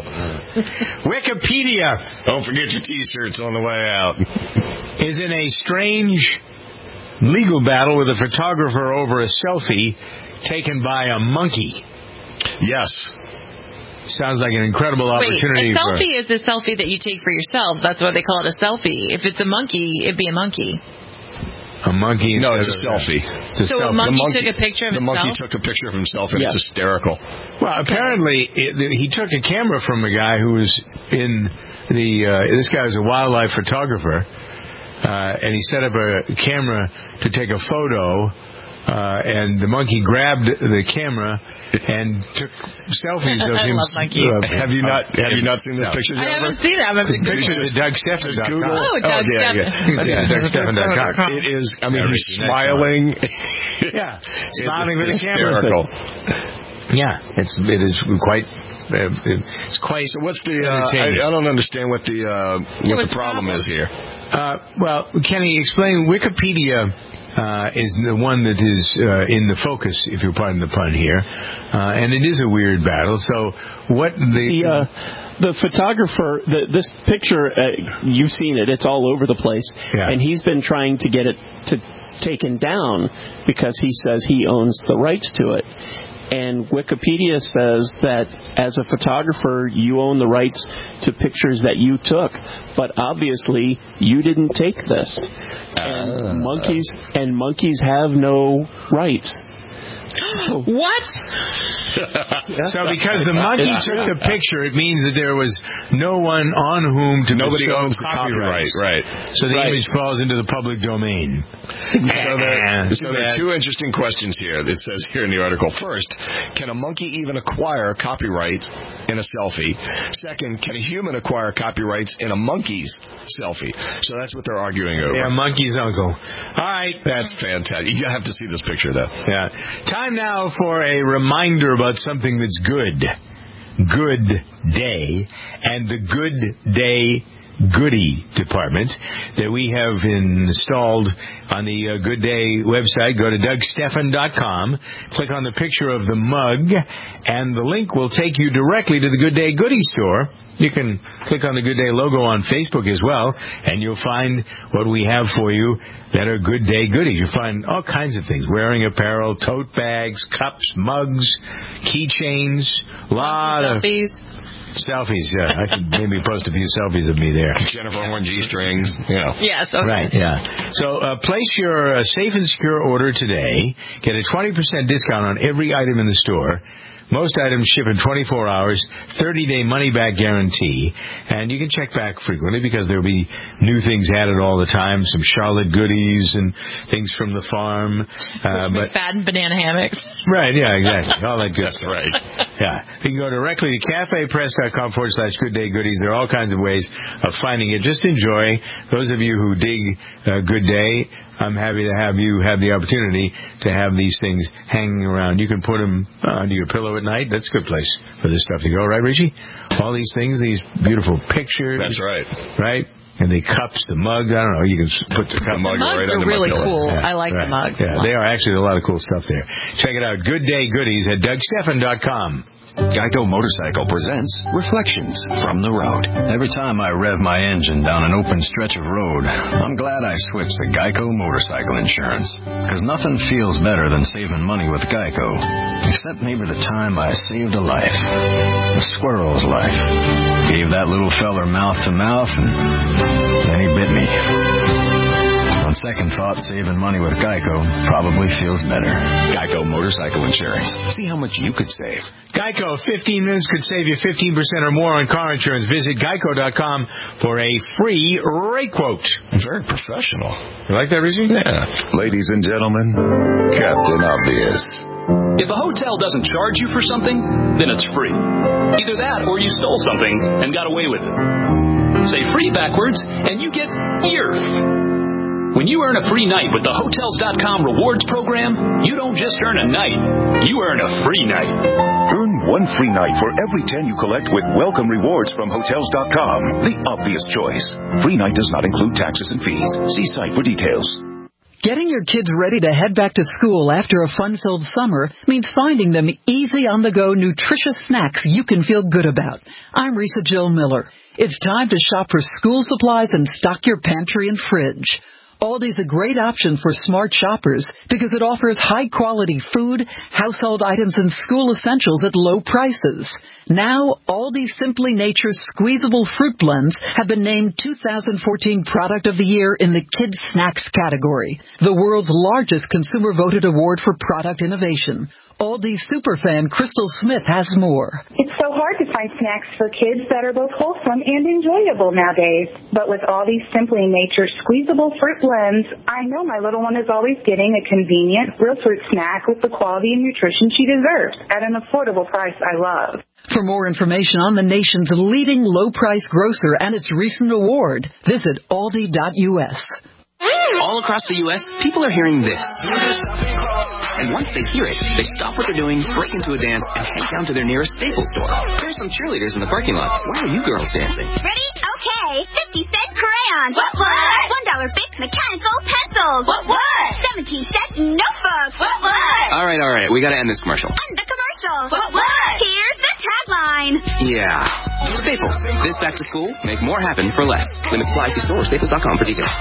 Wikipedia. Don't forget your T-shirts on the way out. Is in a strange legal battle with a photographer over a selfie taken by a monkey. Yes. Sounds like an incredible opportunity. Wait, a selfie for... is a selfie that you take for yourself. That's why they call it a selfie. If it's a monkey, it'd be a monkey. A monkey? No, it's a selfie. It's a so selfie. a monkey, monkey took a picture of the himself? The monkey took a picture of himself, and yeah. it's hysterical. Well, apparently, it, he took a camera from a guy who was in the... Uh, this guy was a wildlife photographer, uh, and he set up a camera to take a photo... Uh, and the monkey grabbed the camera and took selfies of him. I love monkeys. Uh, have you not? Have you not seen the pictures? I haven't seen it. I'm the pictures at Doug Steffen dot com. Oh, Doug oh, yeah, yeah. You can see it at Doug Steffen dot com. It is. I mean, he's smiling. Yeah, smiling with the camera. Yeah, it's it is quite uh, it's quite. So what's the? Uh, I, I don't understand what the uh, what the problem is here. Uh, well, Kenny, explain. Wikipedia uh, is the one that is uh, in the focus, if you'll pardon the pun here, uh, and it is a weird battle. So what the the, uh, the photographer, the, this picture, uh, you've seen it. It's all over the place, yeah. and he's been trying to get it to taken down because he says he owns the rights to it. And Wikipedia says that as a photographer, you own the rights to pictures that you took, but obviously you didn't take this. And uh, monkeys and monkeys have no rights. So, what? So because the monkey took the picture, it means that there was no one on whom to nobody owns the copyright, right? So the right. image falls into the public domain. So, there, so there are two interesting questions here. It says here in the article. First, can a monkey even acquire copyright in a selfie? Second, can a human acquire copyrights in a monkey's selfie? So that's what they're arguing over. Yeah, monkey's uncle. All right, that's fantastic. You have to see this picture, though. Yeah. Time now for a reminder about something that's good. Good Day and the Good Day Goodie department that we have installed on the uh, Good Day website. Go to Doug Stephan dot com, click on the picture of the mug, and the link will take you directly to the Good Day Goodie store. You can click on the Good Day logo on Facebook as well, and you'll find what we have for you that are Good Day goodies. You'll find all kinds of things: wearing apparel, tote bags, cups, mugs, keychains, a lot of selfies. Selfies, yeah. I could maybe post a few selfies of me there. Jennifer Horn G-strings, yeah. Yes, okay. Right, yeah. So uh, place your uh, safe and secure order today. Get a twenty percent discount on every item in the store. Most items ship in twenty-four hours, thirty-day money-back guarantee, and you can check back frequently because there will be new things added all the time, some Charlotte goodies and things from the farm. Uh, but McFadden banana hammocks. Right, yeah, exactly. All that good That's stuff. right. Yeah. You can go directly to cafepress.com forward slash Good Day Goodies. There are all kinds of ways of finding it. Just enjoy. Those of you who dig uh, Good Day, I'm happy to have you have the opportunity to have these things hanging around. You can put them uh, under your pillow at night. That's a good place for this stuff to go, right, Richie? All these things, these beautiful pictures. That's right. Right? And the cups, the mug, I don't know, you can put the, the mug mugs right are under really my pillow. cool. Yeah, I like right. the mugs. Yeah, they are actually a lot of cool stuff there. Check it out. Good Day Goodies at Doug Stephan dot com. Geico Motorcycle presents Reflections from the Road. Every time I rev my engine down an open stretch of road, I'm glad I switched to Geico Motorcycle Insurance. Because nothing feels better than saving money with Geico. Except maybe the time I saved a life. A squirrel's life. Gave that little feller mouth to mouth, and then he bit me. On second thought, saving money with Geico probably feels better. Geico Motorcycle Insurance. See how much you could save. Geico, fifteen minutes could save you fifteen percent or more on car insurance. Visit geico dot com for a free rate quote. Very professional. You like that, Rizzy? Yeah. Ladies and gentlemen, Captain Obvious. If a hotel doesn't charge you for something, then it's free. Either that or you stole something and got away with it. Say free backwards and you get Y R F. When you earn a free night with the Hotels dot com rewards program, you don't just earn a night, you earn a free night. Earn one free night for every ten you collect with welcome rewards from Hotels dot com. The obvious choice. Free night does not include taxes and fees. See site for details. Getting your kids ready to head back to school after a fun-filled summer means finding them easy on-the-go nutritious snacks you can feel good about. I'm Risa Jill Miller. It's time to shop for school supplies and stock your pantry and fridge. Aldi's a great option for smart shoppers because it offers high-quality food, household items, and school essentials at low prices. Now, Aldi Simply Nature Squeezable Fruit Blends have been named two thousand fourteen Product of the Year in the Kids Snacks category, the world's largest consumer-voted award for product innovation. Aldi superfan Crystal Smith has more. It's so hard to find snacks for kids that are both wholesome and enjoyable nowadays. But with Aldi's Simply Nature Squeezable Fruit Blends, I know my little one is always getting a convenient, real fruit snack with the quality and nutrition she deserves at an affordable price I love. For more information on the nation's leading low-price grocer and its recent award, visit aldi dot U S. All across the U S, people are hearing this. And once they hear it, they stop what they're doing, break into a dance, and head down to their nearest Staples store. There's some cheerleaders in the parking lot. Why are you girls dancing? Ready? Okay. fifty cent crayons. What, what? one dollar Bic mechanical pencils. What, what? seventeen cent notebooks. What, what? All right, all right. We got to end this commercial. And the commercial. What, what? Here's the tagline. Yeah. Staples. This back to school, make more happen for less. Limit supplies. See store or staples dot com for details.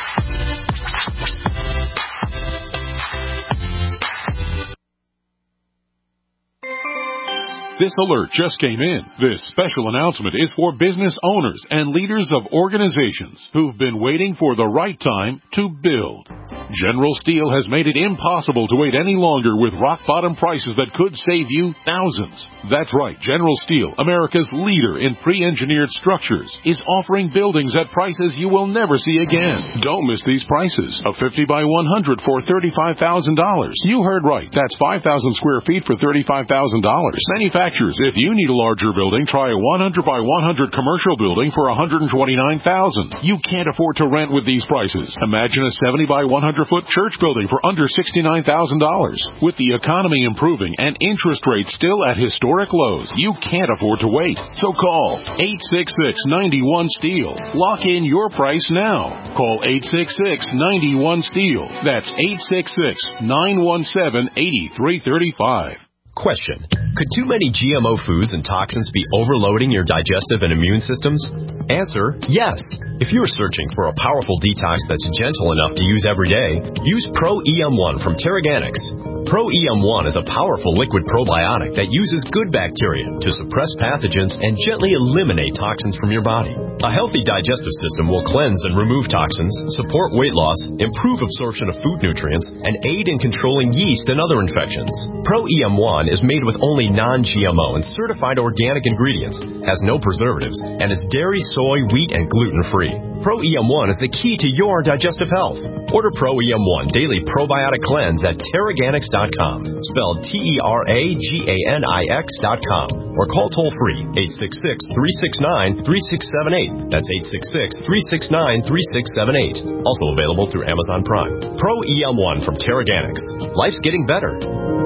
This alert just came in. This special announcement is for business owners and leaders of organizations who've been waiting for the right time to build. General Steel has made it impossible to wait any longer with rock-bottom prices that could save you thousands. That's right, General Steel, America's leader in pre-engineered structures, is offering buildings at prices you will never see again. Don't miss these prices. A fifty by one hundred for thirty-five thousand dollars. You heard right. That's five thousand square feet for thirty-five thousand dollars. Manufacturers, if you need a larger building, try a one hundred by one hundred commercial building for one hundred twenty-nine thousand dollars. You can't afford to rent with these prices. Imagine a seventy by one hundred foot church building for under sixty-nine thousand dollars. With the economy improving and interest rates still at historic lows, you can't afford to wait. So call eight six six, nine one, STEEL. Lock in your price now. Call eight six six, nine one, STEEL. That's eight six six, nine one seven, eight three three five. Question. Could too many G M O foods and toxins be overloading your digestive and immune systems? Answer, yes. If you're searching for a powerful detox that's gentle enough to use every day, use Pro E M one from Terraganics. Pro E M one is a powerful liquid probiotic that uses good bacteria to suppress pathogens and gently eliminate toxins from your body. A healthy digestive system will cleanse and remove toxins, support weight loss, improve absorption of food nutrients, and aid in controlling yeast and other infections. Pro E M one is made with only non-G M O and certified organic ingredients, has no preservatives, and is dairy, soy, wheat, and gluten-free. Pro E M one is the key to your digestive health. Order Pro E M one Daily Probiotic Cleanse at Terraganics dot com, spelled T E R A G A N I X dot com, or call toll-free eight six six, three six nine, three six seven eight. That's eight six six, three six nine, three six seven eight. Also available through Amazon Prime. Pro E M one from Terraganics. Life's getting better.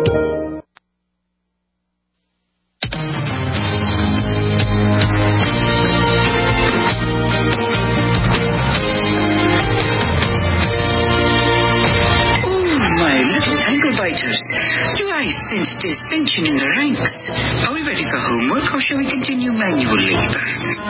Do I sense dissension in the ranks? Are we ready for homework, or shall we continue manual labor?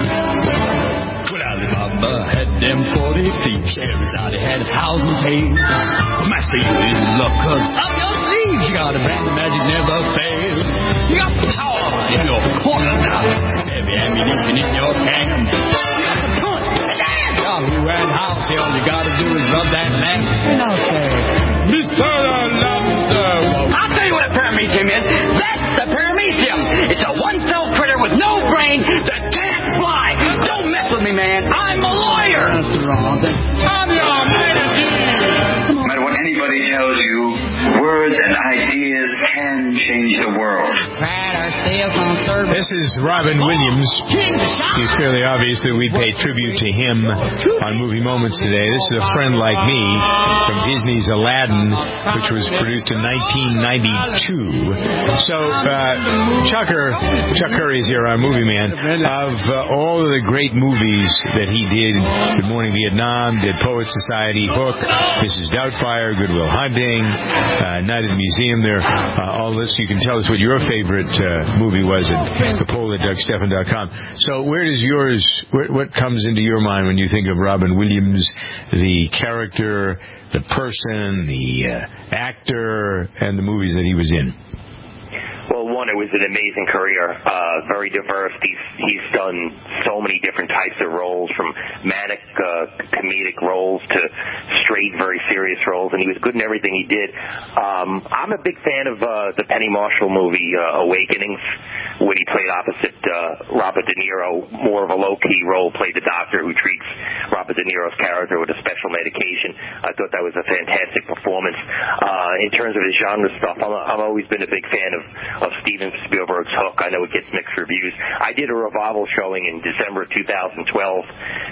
Well, Alibaba had them forty feet. Scheherazade had a thousand tales. Well, Master, you in luck, cause up your sleeves you got a brand of magic never fails. You got power in your corner now. Heavy ammunition in your cannon. You got the punch, the dance. Yahoo and house, all you gotta do is rub that lamp. And I'll say, Mister Alonzo. I'll tell you what a paramecium is. That's the paramecium. It's a one-cell critter with no brain that can't fly. Don't mess with me, man. I'm a lawyer. I'm your manager. No matter what anybody tells you, words and ideas can change the world. This is Robin Williams. It's fairly obvious that we pay tribute to him on Movie Moments today. This is A Friend Like Me from Disney's Aladdin, which was produced in nineteen ninety-two. So, uh, Chucker, Chuck Curry is here, our movie man. Of uh, all of the great movies that he did, Good Morning Vietnam, did Poet Society, Hook, Missus Doubtfire, Good Will Hunting, uh, Night at the Museum. There, uh, all this. You can tell us what your favorite uh, movie was at the poll at Doug Stephan dot com. So, where does yours? Where, what comes into your mind when you think of Robin Williams, the character, the person, the uh, actor, and the movies that he was in? Well, one, it was an amazing career, uh, very diverse. He's, he's done so many different types of roles, from manic, uh, comedic roles to straight, very serious roles, and he was good in everything he did. Um, I'm a big fan of uh, the Penny Marshall movie, uh, Awakenings, when he played opposite uh, Robert De Niro, more of a low-key role, played the doctor who treats Robert De Niro's character with a special medication. I thought that was a fantastic performance. Uh, in terms of his genre stuff, I'm, I've always been a big fan of of Steven Spielberg's Hook. I know it gets mixed reviews. I did a revival showing in December of two thousand twelve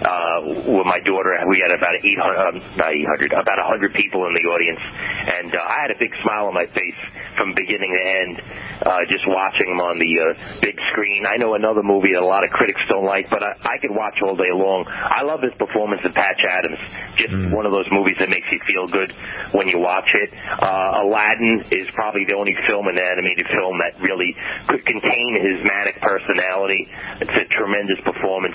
uh, with my daughter. We had about eight hundred, um, not eight hundred, about one hundred people in the audience, and uh, I had a big smile on my face from beginning to end, uh, just watching him on the uh, big screen. I know another movie that a lot of critics don't like, but I, I could watch all day long. I love his performance in Patch Adams. Just mm. one of those movies that makes you feel good when you watch it. Uh, Aladdin is probably the only film, an animated film, that really could contain his manic personality. It's a tremendous performance.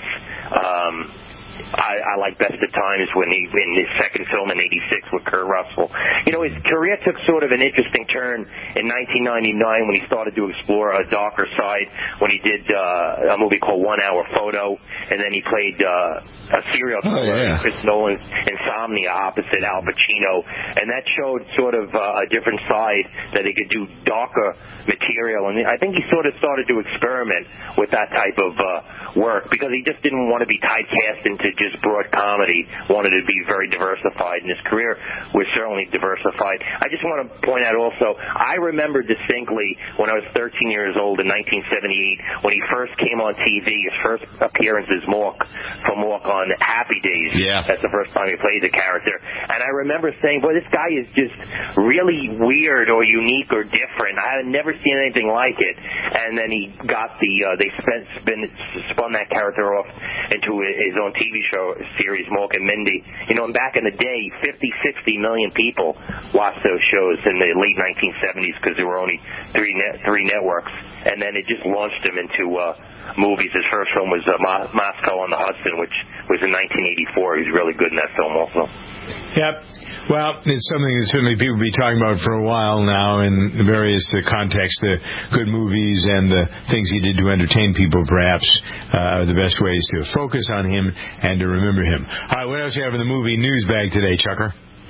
Um, I, I like Best of Times when he in his second film in eighty-six with Kurt Russell. You know, his career took sort of an interesting turn in nineteen ninety-nine when he started to explore a darker side, when he did uh, a movie called One Hour Photo, and then he played uh, a serial killer, oh, yeah. Chris Nolan's Insomnia, opposite Al Pacino, and that showed sort of uh, a different side, that he could do darker material, and I think he sort of started to experiment with that type of uh, work, because he just didn't want to be typecast into just broad comedy, wanted to be very diversified, and his career was certainly diversified. I just want to point out also, I remember distinctly when I was thirteen years old in nineteen seventy-eight, when he first came on T V, his first appearance as Mork, from Mork on Happy Days. Yeah. That's the first time he played the character. And I remember saying, boy, this guy is just really weird or unique or different. I had never seen anything like it. And then he got the, uh, they spent, spin, spun that character off into his own T V show series, Mork and Mindy. You know, and back in the day, fifty, sixty million people watched those shows in the late nineteen seventies, because there were only three net, three networks. And then it just launched him into uh, movies. His first film was uh, Mo- Moscow on the Hudson, which was in nineteen eighty-four. He was really good in that film also. Yep. Well, it's something that certainly people will be talking about for a while now in various uh, contexts. The good movies and the things he did to entertain people, perhaps, uh, are the best ways to focus on him and to remember him. All right, what else do you have in the movie news bag today, Chucker?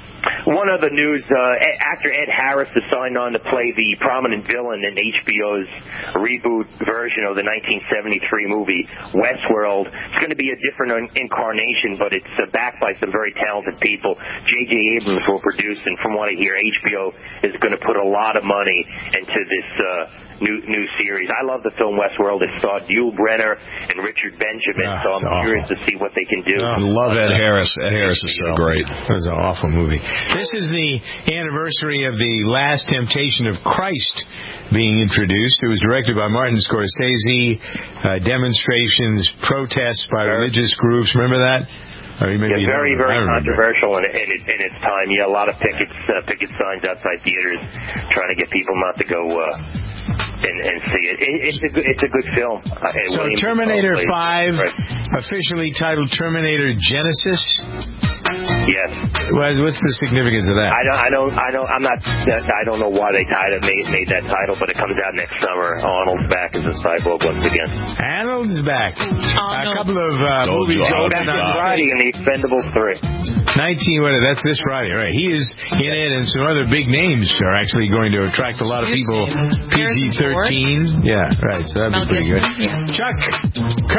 One other news, uh, actor Ed Harris has signed on to play the prominent villain in H B O's reboot version of the nineteen seventy-three movie Westworld. It's going to be a different incarnation, but it's uh, backed by some very talented people. J J Abrams will produce, and from what I hear, H B O is going to put a lot of money into this uh, new new series. I love the film Westworld. It starred Yul Brynner and Richard Benjamin, ah, so I'm awful. curious to see what they can do. I love Ed Harris. Ed Harris is so great. That was an awful movie. This is the anniversary of The Last Temptation of Christ being introduced. It was directed by Martin Scorsese. Uh, demonstrations, protests by religious groups. Remember that? Or yeah, very, very controversial in, in, in its time. Yeah, a lot of pickets, uh, picket signs outside theaters trying to get people not to go uh, and, and see it. it. It's a good, it's a good film. Uh, so William Terminator Dafoe five, right. officially titled Terminator Genesis. Yes. What's the significance of that? I don't. I don't. I don't. I'm not. I don't know why they tied it, made, made that title, but it comes out next summer. Arnold's back as a cyborg once again. Arnold's back. Arnold. A couple of uh, Told movies. You, back on Friday in the Expendables three. Nineteen. What? That's this Friday, right? He is in it, and some other big names are actually going to attract a lot of people. P G thirteen. Yeah. Right. So that'd be pretty good. Yeah. Chuck.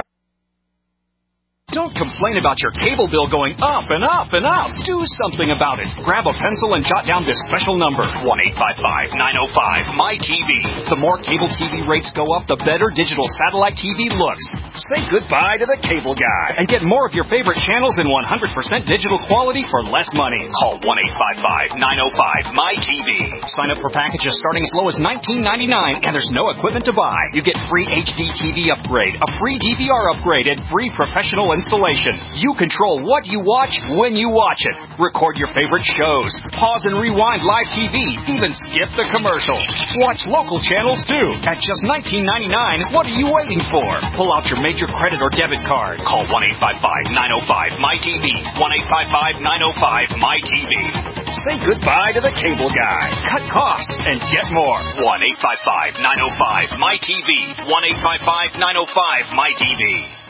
Don't complain about your cable bill going up and up and up. Do something about it. Grab a pencil and jot down this special number, one eight five five, nine oh five, M Y T V. The more cable T V rates go up, the better digital satellite T V looks. Say goodbye to the cable guy and get more of your favorite channels in one hundred percent digital quality for less money. Call one eight five five, nine oh five, M Y T V. Sign up for packages starting as low as nineteen ninety-nine, and there's no equipment to buy. You get free H D T V upgrade, a free D V R upgrade, and free professional installation. You control what you watch when you watch it. Record your favorite shows. Pause and rewind live T V. Even skip the commercials. Watch local channels too. At just nineteen ninety-nine, what are you waiting for? Pull out your major credit or debit card. Call one eight five five, nine oh five, M Y T V. one eight five five, nine oh five, M Y T V. Say goodbye to the cable guy. Cut costs and get more. one eight five five, nine oh five, M Y T V. one eight five five, nine oh five, M Y T V.